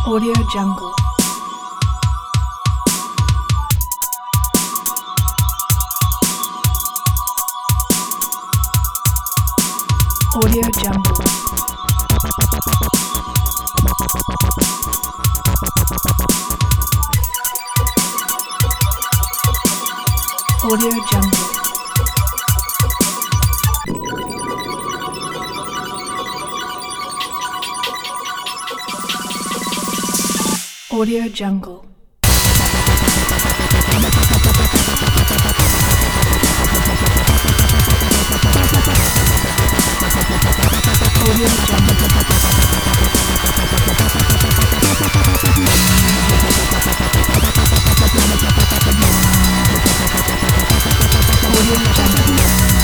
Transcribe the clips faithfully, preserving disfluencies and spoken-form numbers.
Audio Jungle. Audio Jungle. Audio Jungle. Audio Jungle. Audio Jungle. Audio Jungle.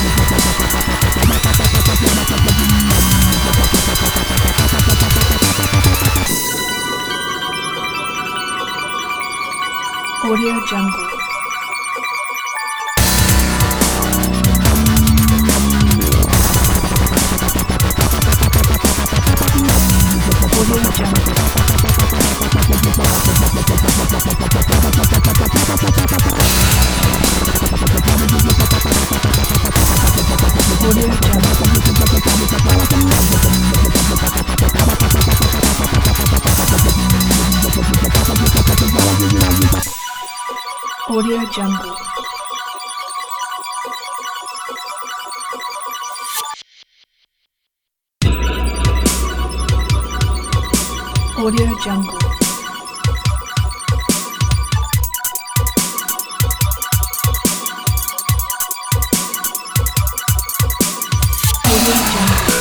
Audio Jungle. Audio Jungle. Audio Audio Jungle. Audio Jungle. Audio Jungle.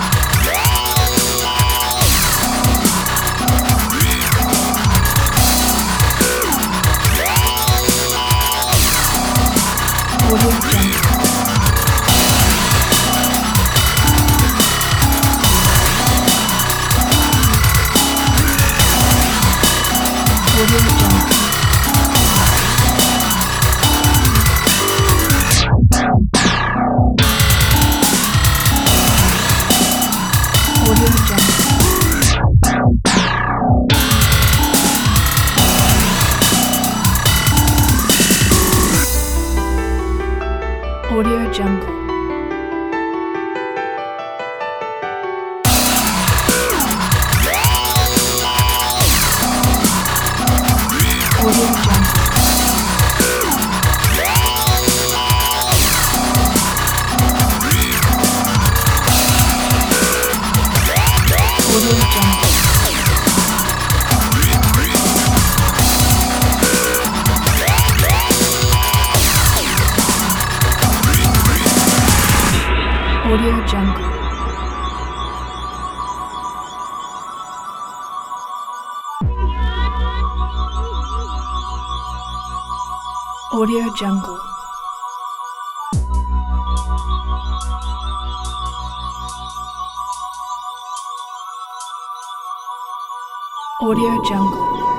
Audio Jungle. Audio Jungle. Audio Jungle. Audio Jungle. Audio Jungle. Audio Jungle. Audio Jungle. Audio Jungle. Audio Jungle.